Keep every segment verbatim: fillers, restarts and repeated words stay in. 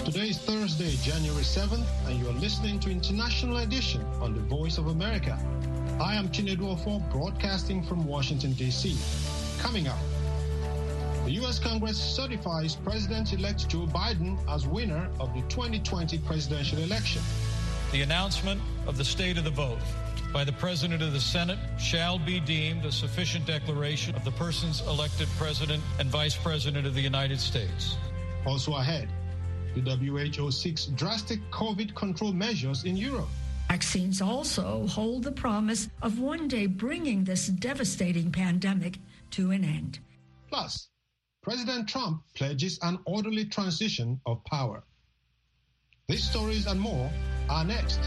Today is Thursday, January seventh, and you are listening to International Edition on the Voice of America. I am Chinedu Ofo, broadcasting from Washington, D C. Coming up, the U S Congress certifies President-elect Joe Biden as winner of the twenty twenty presidential election. The announcement of the state of the vote by the President of the Senate shall be deemed a sufficient declaration of the persons elected President and Vice President of the United States. Also ahead, the W H O seeks drastic COVID control measures in Europe. Vaccines also hold the promise of one day bringing this devastating pandemic to an end. Plus, President Trump pledges an orderly transition of power. These stories and more are next.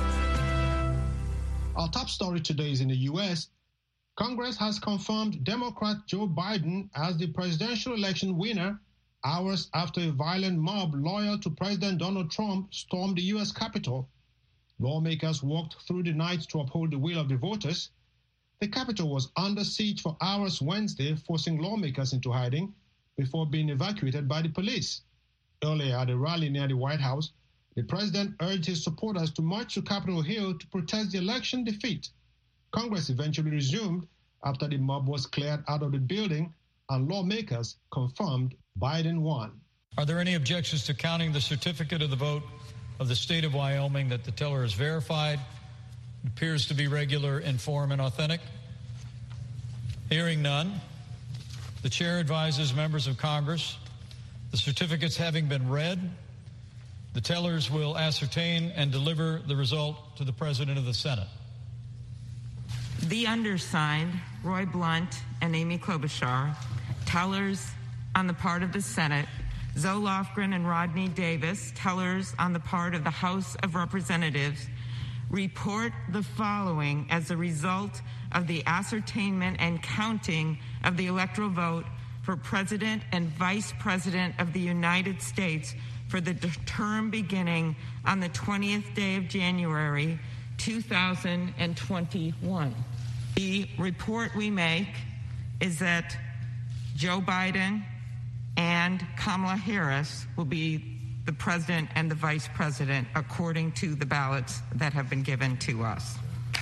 Our top story today is in the U S. Congress has confirmed Democrat Joe Biden as the presidential election winner hours after a violent mob loyal to President Donald Trump stormed the U S Capitol. Lawmakers walked through the night to uphold the will of the voters. The Capitol was under siege for hours Wednesday, forcing lawmakers into hiding before being evacuated by the police. Earlier at a rally near the White House, the president urged his supporters to march to Capitol Hill to protest the election defeat. Congress eventually resumed after the mob was cleared out of the building and lawmakers confirmed Biden won. Are there any objections to counting the certificate of the vote of the state of Wyoming that the teller is verified, appears to be regular in form and authentic? Hearing none, the chair advises members of Congress, the certificates having been read, the tellers will ascertain and deliver the result to the President of the Senate. The undersigned, Roy Blunt and Amy Klobuchar, tellers on the part of the Senate, Zoe Lofgren and Rodney Davis, tellers on the part of the House of Representatives, report the following as a result of the ascertainment and counting of the electoral vote for President and Vice President of the United States for the term beginning on the twentieth day of January, two thousand twenty-one. The report we make is that Joe Biden and Kamala Harris will be the president and the vice president according to the ballots that have been given to us.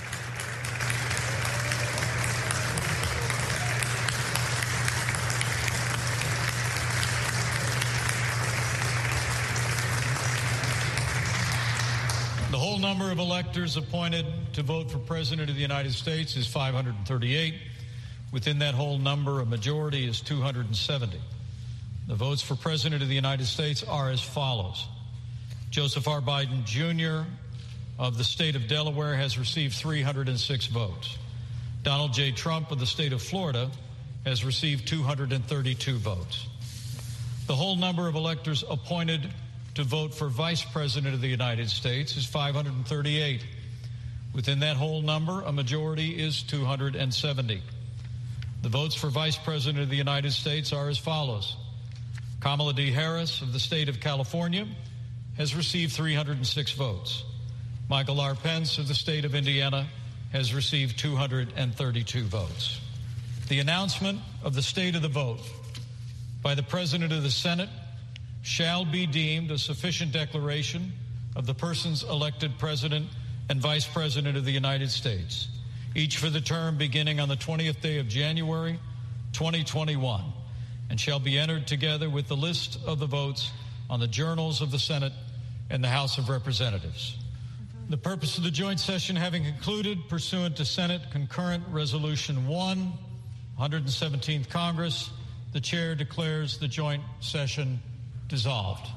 The whole number of electors appointed to vote for President of the United States is five hundred thirty-eight. Within that whole number, a majority is two hundred seventy. The votes for President of the United States are as follows. Joseph R. Biden, Junior of the state of Delaware has received three hundred six votes. Donald J. Trump of the state of Florida has received two hundred thirty-two votes. The whole number of electors appointed to vote for Vice President of the United States is five hundred thirty-eight. Within that whole number, a majority is two hundred seventy. The votes for Vice President of the United States are as follows. Kamala D. Harris of the state of California has received three hundred six votes. Michael R. Pence of the state of Indiana has received two hundred thirty-two votes. The announcement of the state of the vote by the President of the Senate shall be deemed a sufficient declaration of the persons elected President and Vice President of the United States, each for the term beginning on the twentieth day of January, twenty twenty-one, and shall be entered together with the list of the votes on the journals of the Senate and the House of Representatives. The purpose of the joint session having concluded, pursuant to Senate Concurrent Resolution one, one hundred seventeenth Congress, the chair declares the joint session dissolved.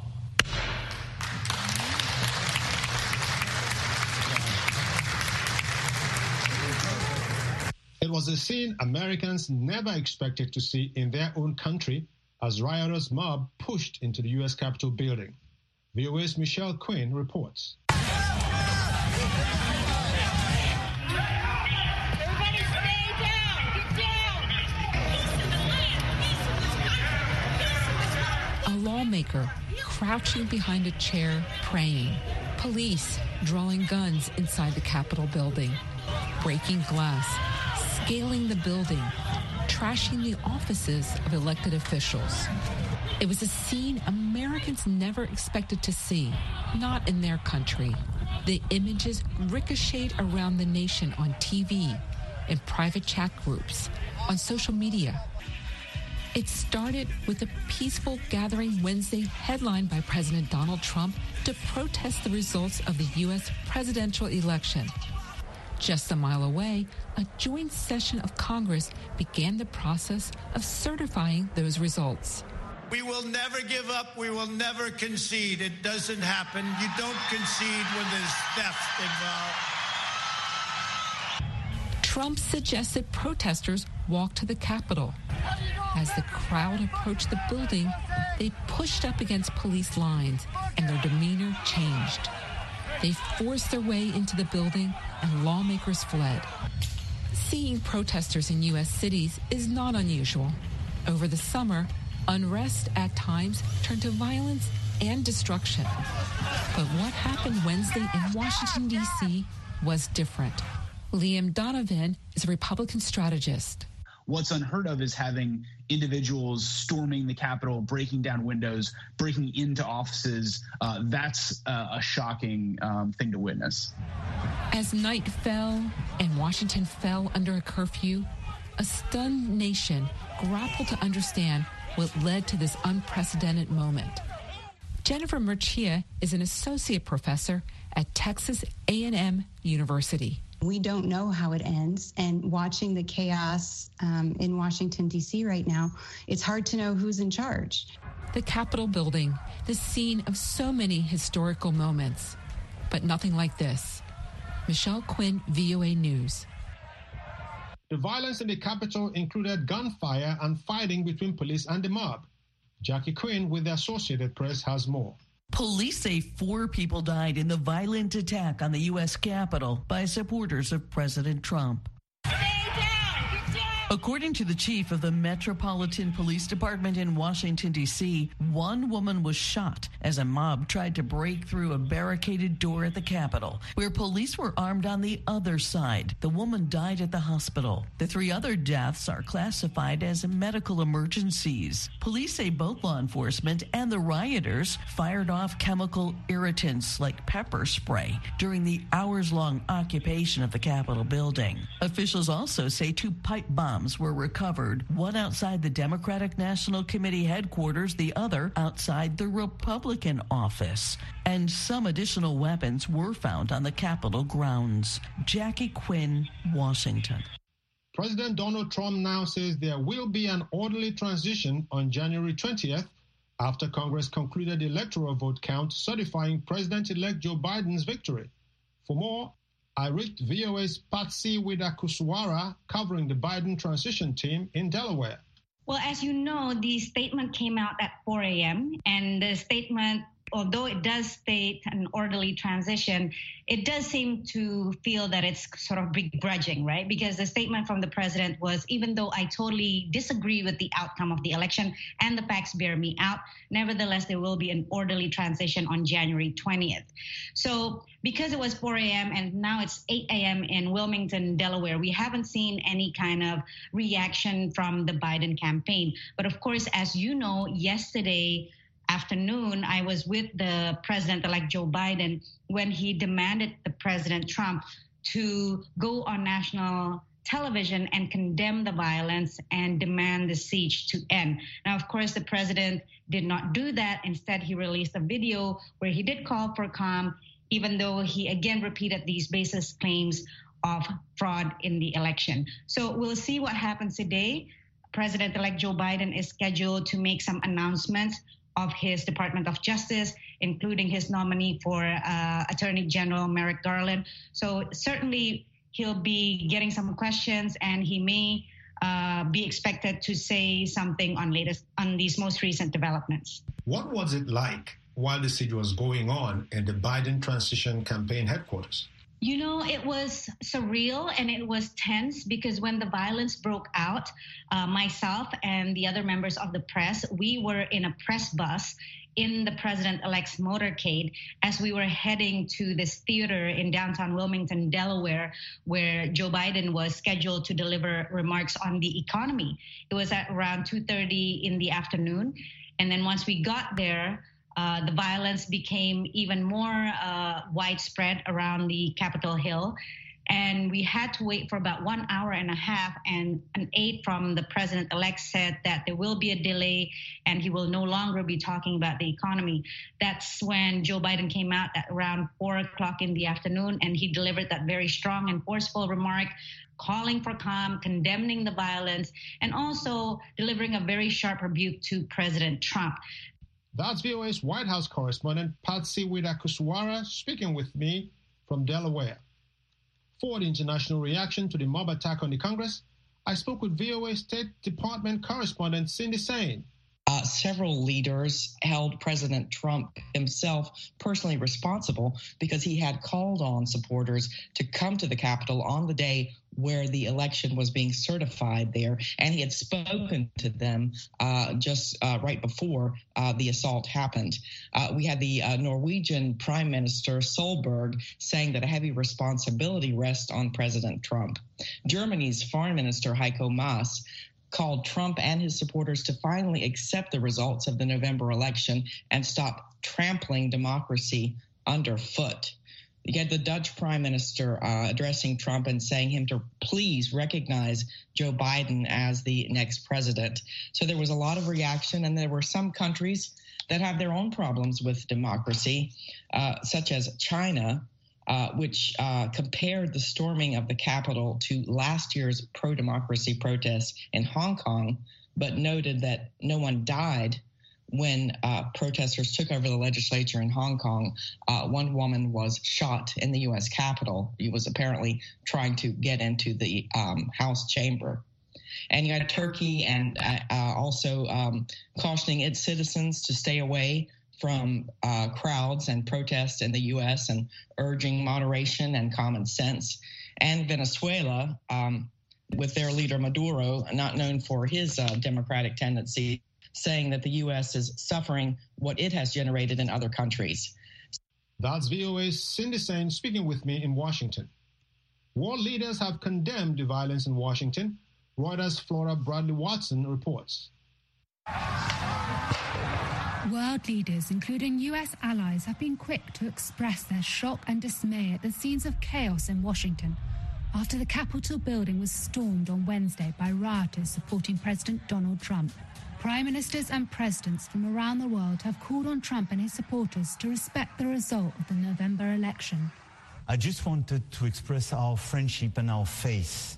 It was a scene Americans never expected to see in their own country as rioters mob pushed into the U S Capitol building. V O A's Michelle Quinn reports. Everybody stay down! Get down! A lawmaker crouching behind a chair praying. Police drawing guns inside the Capitol building. Breaking glass. Scaling the building. trashing the offices of elected officials. It was a scene Americans never expected to see, not in their country. The images ricocheted around the nation on T V, in private chat groups, on social media. It started with a peaceful gathering Wednesday headlined by President Donald Trump to protest the results of the U S presidential election. Just a mile away, a joint session of Congress began the process of certifying those results. We will never give up. We will never concede. It doesn't happen. You don't concede when there's death involved. Trump suggested protesters walk to the Capitol. As the crowd approached the building, they pushed up against police lines, and their demeanor changed. They forced their way into the building, and lawmakers fled. Seeing protesters in U S cities is not unusual. Over the summer, unrest at times turned to violence and destruction. But what happened Wednesday in Washington, D C was different. Liam Donovan is a Republican strategist. What's unheard of is having individuals storming the Capitol, breaking down windows, breaking into offices. Uh, that's uh, a shocking um, thing to witness. As night fell and Washington fell under a curfew, a stunned nation grappled to understand what led to this unprecedented moment. Jennifer Murcia is an associate professor at Texas A and M University. We don't know how it ends, and watching the chaos um, in Washington, D C right now, it's hard to know who's in charge. The Capitol building, the scene of so many historical moments, but nothing like this. Michelle Quinn, V O A News. The violence in the Capitol included gunfire and fighting between police and the mob. Jackie Quinn with the Associated Press has more. Police say four people died in the violent attack on the U S Capitol by supporters of President Trump. According to the chief of the Metropolitan Police Department in Washington, D C, one woman was shot as a mob tried to break through a barricaded door at the Capitol, where police were armed on the other side. The woman died at the hospital. The three other deaths are classified as medical emergencies. Police say both law enforcement and the rioters fired off chemical irritants like pepper spray during the hours-long occupation of the Capitol building. Officials also say two pipe bombs were recovered, one outside the Democratic National Committee headquarters, the other outside the Republican office. And some additional weapons were found on the Capitol grounds. Jackie Quinn, Washington. President Donald Trump now says there will be an orderly transition on January twentieth after Congress concluded the electoral vote count certifying President-elect Joe Biden's victory. For more, I reached V O A's Patsy Widakuswara covering the Biden transition team in Delaware. Well, as you know, the statement came out at four a.m. and the statement, although it does state an orderly transition, it does seem to feel that it's sort of begrudging, right? Because the statement from the president was, even though I totally disagree with the outcome of the election and the facts bear me out, nevertheless, there will be an orderly transition on January twentieth. So because it was four a.m. and now it's eight a.m. in Wilmington, Delaware, we haven't seen any kind of reaction from the Biden campaign. But of course, as you know, yesterday afternoon, I was with the president-elect Joe Biden when he demanded the President Trump to go on national television and condemn the violence and demand the siege to end. Now, of course, the president did not do that. Instead, he released a video where he did call for calm, even though he again repeated these baseless claims of fraud in the election. So we'll see what happens today. President-elect Joe Biden is scheduled to make some announcements of his Department of Justice, including his nominee for uh, Attorney General Merrick Garland. So certainly he'll be getting some questions, and he may uh, be expected to say something on latest on these most recent developments. What was it like while the siege was going on in the Biden transition campaign headquarters? You know, it was surreal and it was tense because when the violence broke out, uh, myself and the other members of the press, we were in a press bus in the president-elect's motorcade as we were heading to this theater in downtown Wilmington, Delaware, where Joe Biden was scheduled to deliver remarks on the economy. It was at around two thirty in the afternoon. And then once we got there, uh, the violence became even more uh, widespread around the Capitol Hill. And we had to wait for about one hour and a half, and an aide from the president-elect said that there will be a delay and he will no longer be talking about the economy. That's when Joe Biden came out at around four o'clock in the afternoon, and he delivered that very strong and forceful remark, calling for calm, condemning the violence, and also delivering a very sharp rebuke to President Trump. That's V O A's White House correspondent Patsy Widakuswara speaking with me from Delaware. For the international reaction to the mob attack on the Congress, I spoke with V O A State Department correspondent Cindy Saine. Uh, several leaders held President Trump himself personally responsible because he had called on supporters to come to the Capitol on the day where the election was being certified there, and he had spoken to them uh, just uh, right before uh, the assault happened. Uh, we had the uh, Norwegian Prime Minister Solberg saying that a heavy responsibility rests on President Trump. Germany's Foreign Minister Heiko Maas called Trump and his supporters to finally accept the results of the November election and stop trampling democracy underfoot. You had the Dutch Prime Minister uh, addressing Trump and saying him to please recognize Joe Biden as the next president. So there was a lot of reaction, and there were some countries that have their own problems with democracy, uh, such as China, Uh, which uh, compared the storming of the Capitol to last year's pro-democracy protests in Hong Kong, but noted that no one died when uh, protesters took over the legislature in Hong Kong. Uh, one woman was shot in the U S Capitol. He was apparently trying to get into the um, House chamber. And you had Turkey and uh, uh, also um, cautioning its citizens to stay away from uh, crowds and protests in the U S and urging moderation and common sense. And Venezuela, um, with their leader Maduro, not known for his uh, democratic tendency, saying that the U S is suffering what it has generated in other countries. That's V O A's Cindy Saine speaking with me in Washington. World leaders have condemned the violence in Washington. Reuters' Flora Bradley Watson reports. World leaders, including U S allies, have been quick to express their shock and dismay at the scenes of chaos in Washington after the Capitol building was stormed on Wednesday by rioters supporting President Donald Trump. Prime ministers and presidents from around the world have called on Trump and his supporters to respect the result of the November election. I just wanted to express our friendship and our faith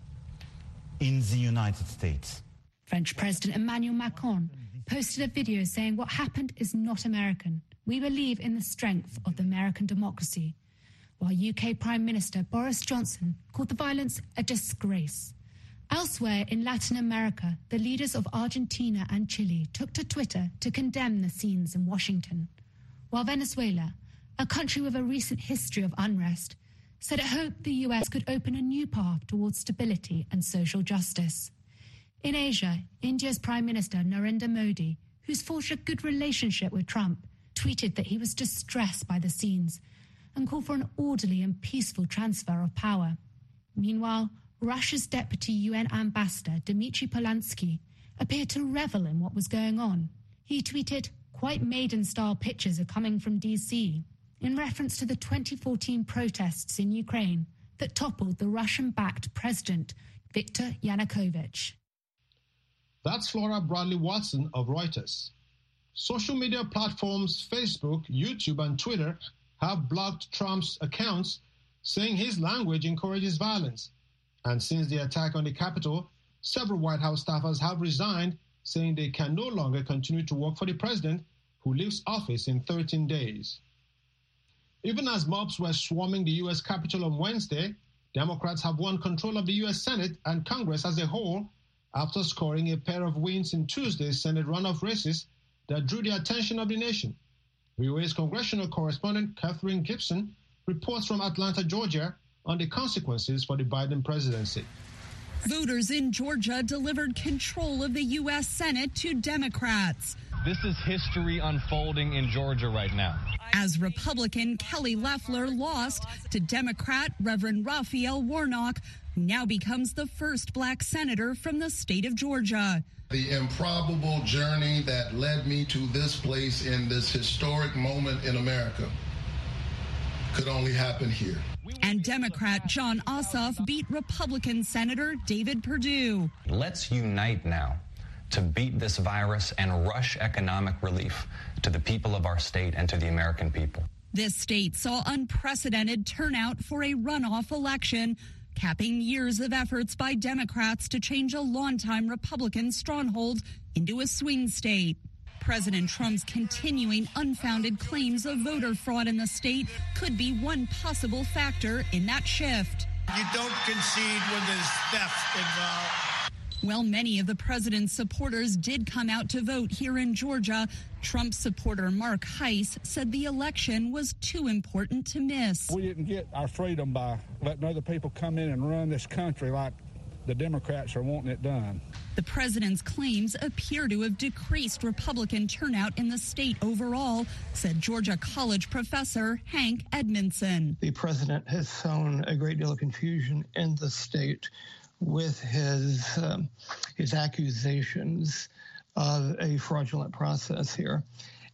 in the United States. French President Emmanuel Macron posted a video saying what happened is not American. We believe in the strength of the American democracy. While U K Prime Minister Boris Johnson called the violence a disgrace. Elsewhere in Latin America, the leaders of Argentina and Chile took to Twitter to condemn the scenes in Washington. While Venezuela, a country with a recent history of unrest, said it hoped the U S could open a new path towards stability and social justice. In Asia, India's Prime Minister Narendra Modi, who's forged a good relationship with Trump, tweeted that he was distressed by the scenes and called for an orderly and peaceful transfer of power. Meanwhile, Russia's deputy U N ambassador Dmitry Polansky appeared to revel in what was going on. He tweeted, "Quite maiden-style pictures are coming from D C," in reference to the twenty fourteen protests in Ukraine that toppled the Russian-backed president Viktor Yanukovych. That's Flora Bradley Watson of Reuters. Social media platforms Facebook, YouTube, and Twitter have blocked Trump's accounts, saying his language encourages violence. And since the attack on the Capitol, several White House staffers have resigned, saying they can no longer continue to work for the president, who leaves office in thirteen days. Even as mobs were swarming the U S Capitol on Wednesday, Democrats have won control of the U S Senate and Congress as a whole after scoring a pair of wins in Tuesday's Senate runoff races that drew the attention of the nation. V O A's congressional correspondent Catherine Gibson reports from Atlanta, Georgia, on the consequences for the Biden presidency. Voters in Georgia delivered control of the U S Senate to Democrats. This is history unfolding in Georgia right now. As Republican Kelly Loeffler lost to Democrat Reverend Raphael Warnock, who now becomes the first black senator from the state of Georgia. The improbable journey that led me to this place in this historic moment in America could only happen here. And Democrat Jon Ossoff beat Republican Senator David Perdue. Let's unite now to beat this virus and rush economic relief to the people of our state and to the American people. This state saw unprecedented turnout for a runoff election, capping years of efforts by Democrats to change a longtime Republican stronghold into a swing state. President Trump's continuing unfounded claims of voter fraud in the state could be one possible factor in that shift. You don't concede when there's theft involved. While many of the president's supporters did come out to vote here in Georgia, Trump supporter Mark Heiss said the election was too important to miss. We didn't get our freedom by letting other people come in and run this country like the Democrats are wanting it done. The president's claims appear to have decreased Republican turnout in the state overall, said Georgia College professor Hank Edmondson. The president has sown a great deal of confusion in the state with his um, his accusations of a fraudulent process here.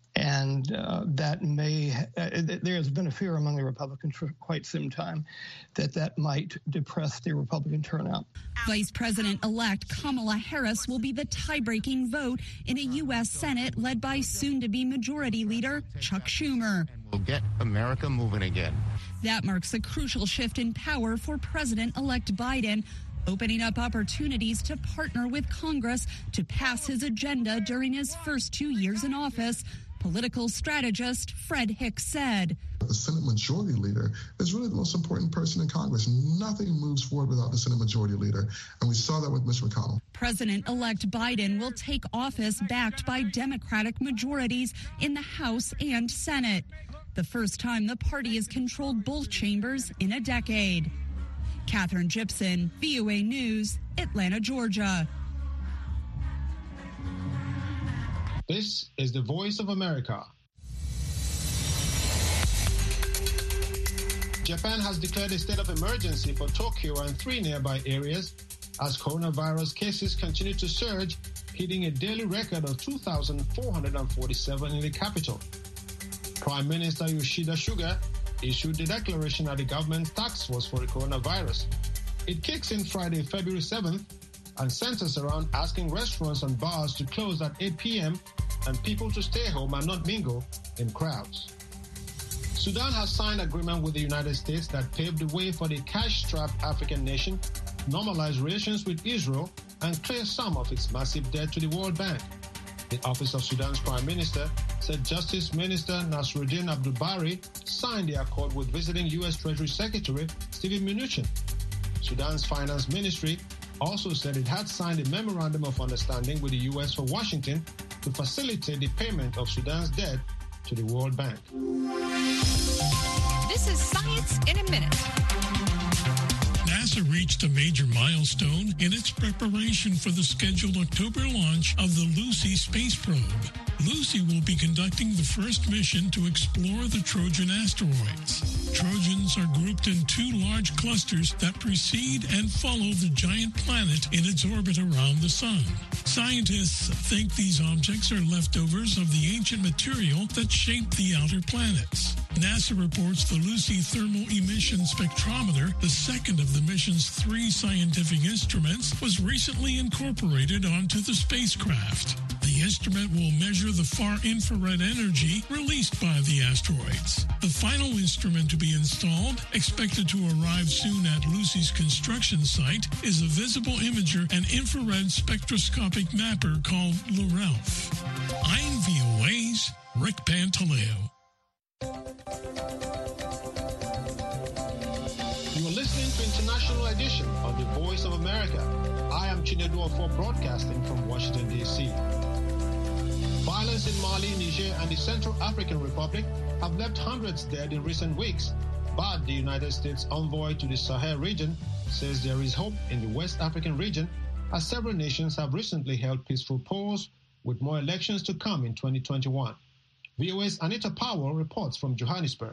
And uh, that may, uh, there has been a fear among the Republicans for quite some time that that might depress the Republican turnout. Vice President-elect Kamala Harris will be the tie-breaking vote in a U S Senate led by soon-to-be Majority Leader Chuck Schumer. We'll get America moving again. That marks a crucial shift in power for President-elect Biden, opening up opportunities to partner with Congress to pass his agenda during his first two years in office. Political strategist Fred Hicks said. The Senate Majority Leader is really the most important person in Congress. Nothing moves forward without the Senate Majority Leader, and we saw that with Mitch McConnell. President-elect Biden will take office backed by Democratic majorities in the House and Senate, the first time the party has controlled both chambers in a decade. Catherine Gibson, V O A News, Atlanta, Georgia. This is the Voice of America. Japan has declared a state of emergency for Tokyo and three nearby areas as coronavirus cases continue to surge, hitting a daily record of two thousand four hundred forty-seven in the capital. Prime Minister Yoshida Suga issued the declaration at the government's task force for the coronavirus. It kicks in Friday, February seventh, and centers around asking restaurants and bars to close at eight p.m. and people to stay home and not mingle in crowds. Sudan has signed agreement with the United States that paved the way for the cash-strapped African nation to normalize relations with Israel and clear some of its massive debt to the World Bank. The Office of Sudan's Prime Minister said Justice Minister Nasruddin Abdul-Bari signed the accord with visiting U S Treasury Secretary Steven Mnuchin. Sudan's Finance Ministry also said it had signed a memorandum of understanding with the U S for Washington to facilitate the payment of Sudan's debt to the World Bank. This is Science in a Minute. NASA reached a major milestone in its preparation for the scheduled October launch of the Lucy space probe. Lucy will be conducting the first mission to explore the Trojan asteroids. Trojans are grouped in two large clusters that precede and follow the giant planet in its orbit around the sun. Scientists think these objects are leftovers of the ancient material that shaped the outer planets. NASA reports the Lucy Thermal Emission Spectrometer, the second of the mission's three scientific instruments, was recently incorporated onto the spacecraft. The instrument will measure the far-infrared energy released by the asteroids. The final instrument to be installed, expected to arrive soon at Lucy's construction site, is a visible imager and infrared spectroscopic mapper called LaRalph. I'm V O A's Rick Pantaleo. You are listening to International Edition of the Voice of America. I am Chinedu Ofo, broadcasting from Washington, D C Violence in Mali, Niger, and the Central African Republic have left hundreds dead in recent weeks, but the United States envoy to the Sahel region says there is hope in the West African region as several nations have recently held peaceful polls with more elections to come in twenty twenty-one. V O A's Anita Powell reports from Johannesburg.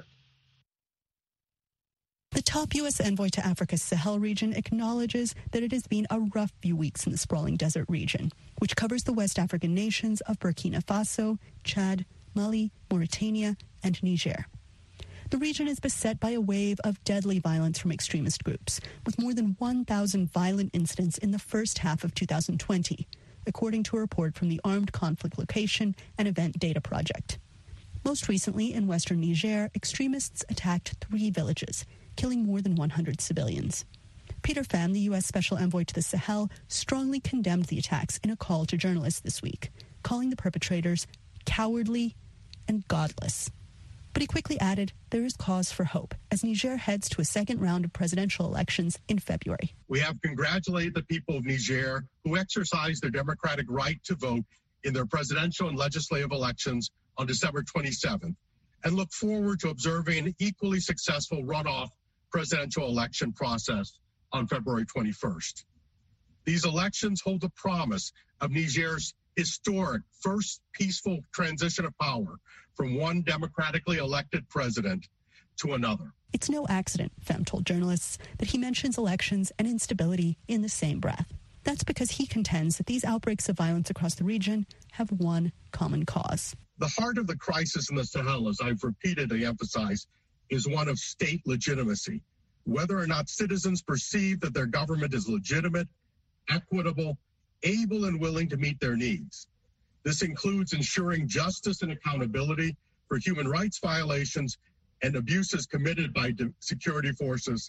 The top U S envoy to Africa's Sahel region acknowledges that it has been a rough few weeks in the sprawling desert region, which covers the West African nations of Burkina Faso, Chad, Mali, Mauritania, and Niger. The region is beset by a wave of deadly violence from extremist groups, with more than one thousand violent incidents in the first half of two thousand twenty, according to a report from the Armed Conflict Location and Event Data Project. Most recently, in western Niger, extremists attacked three villages, killing more than one hundred civilians. Peter Pham, the U S Special Envoy to the Sahel, strongly condemned the attacks in a call to journalists this week, calling the perpetrators cowardly and godless. But he quickly added there is cause for hope as Niger heads to a second round of presidential elections in February. We have congratulated the people of Niger who exercised their democratic right to vote in their presidential and legislative elections on December twenty-seventh and look forward to observing an equally successful runoff presidential election process on February twenty-first. These elections hold the promise of Niger's historic first peaceful transition of power from one democratically elected president to another. It's no accident, Pham told journalists, that he mentions elections and instability in the same breath. That's because he contends that these outbreaks of violence across the region have one common cause. The heart of the crisis in the Sahel, as I've repeatedly emphasized, is one of state legitimacy. Whether or not citizens perceive that their government is legitimate, equitable, able and willing to meet their needs. This includes ensuring justice and accountability for human rights violations and abuses committed by security forces.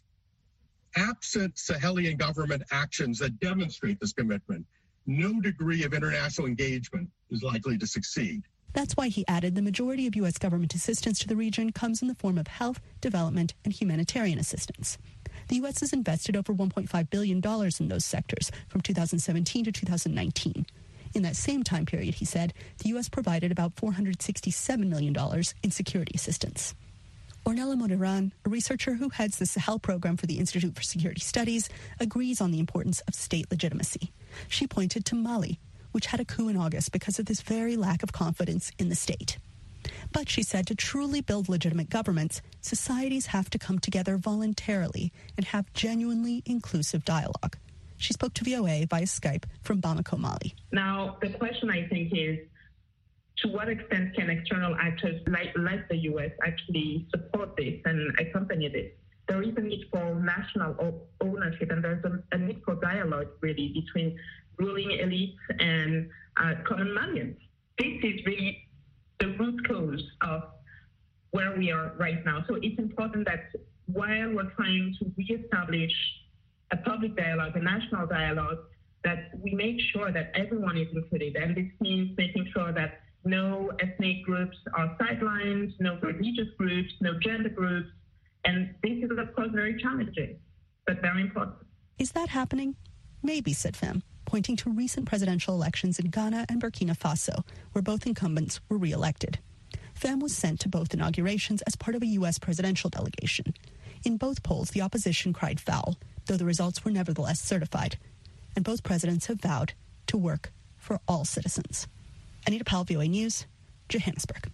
Absent Sahelian government actions that demonstrate this commitment, no degree of international engagement is likely to succeed. That's why he added the majority of U S government assistance to the region comes in the form of health, development, and humanitarian assistance. The U S has invested over one point five billion dollars in those sectors from two thousand seventeen to two thousand nineteen. In that same time period, he said, the U S provided about four hundred sixty-seven million dollars in security assistance. Ornella Modiran, a researcher who heads the Sahel program for the Institute for Security Studies, agrees on the importance of state legitimacy. She pointed to Mali, which had a coup in August because of this very lack of confidence in the state. But she said to truly build legitimate governments, societies have to come together voluntarily and have genuinely inclusive dialogue. She spoke to V O A via Skype from Bamako, Mali. Now, the question, I think, is to what extent can external actors like, like the U S actually support this and accompany this? There is a need for national ownership, and there's a, a need for dialogue, really, between ruling elites and uh, common Malians. This is really the root cause of where we are right now. So it's important that while we're trying to reestablish a public dialogue, a national dialogue, that we make sure that everyone is included. And this means making sure that no ethnic groups are sidelined, no religious groups, no gender groups. And this is, of course, very challenging, but very important. Is that happening? Maybe, said Pham, pointing to recent presidential elections in Ghana and Burkina Faso, where both incumbents were re-elected. Pham was sent to both inaugurations as part of a U S presidential delegation. In both polls, the opposition cried foul, though the results were nevertheless certified. And both presidents have vowed to work for all citizens. Anita Powell, V O A News, Johannesburg.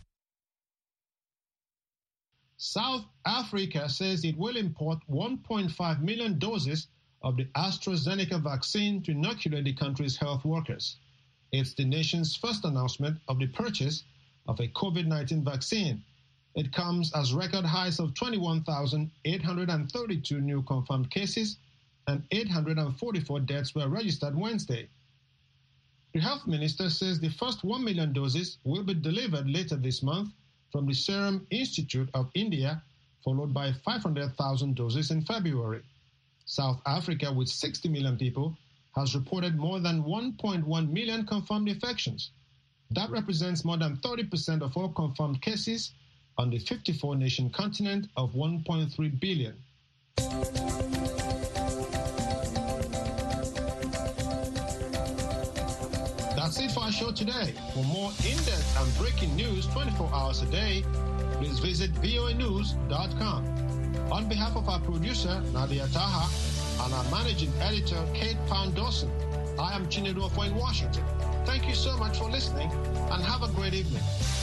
South Africa says it will import one point five million doses of the AstraZeneca vaccine to inoculate the country's health workers. It's the nation's first announcement of the purchase of a COVID nineteen vaccine. It comes as record highs of twenty-one thousand eight hundred thirty-two new confirmed cases and eight hundred forty-four deaths were registered Wednesday. The health minister says the first one million doses will be delivered later this month from the Serum Institute of India, followed by five hundred thousand doses in February. South Africa, with sixty million people, has reported more than one point one million confirmed infections. That represents more than thirty percent of all confirmed cases on the fifty-four nation continent of one point three billion. That's it for our show today. For more in-depth and breaking news twenty-four hours a day, please visit V O A news dot com. On behalf of our producer, Nadia Taha, and and our managing editor, Kate Pound Dawson. I am Chinedu Ofo in Washington. Thank you so much for listening, and have a great evening.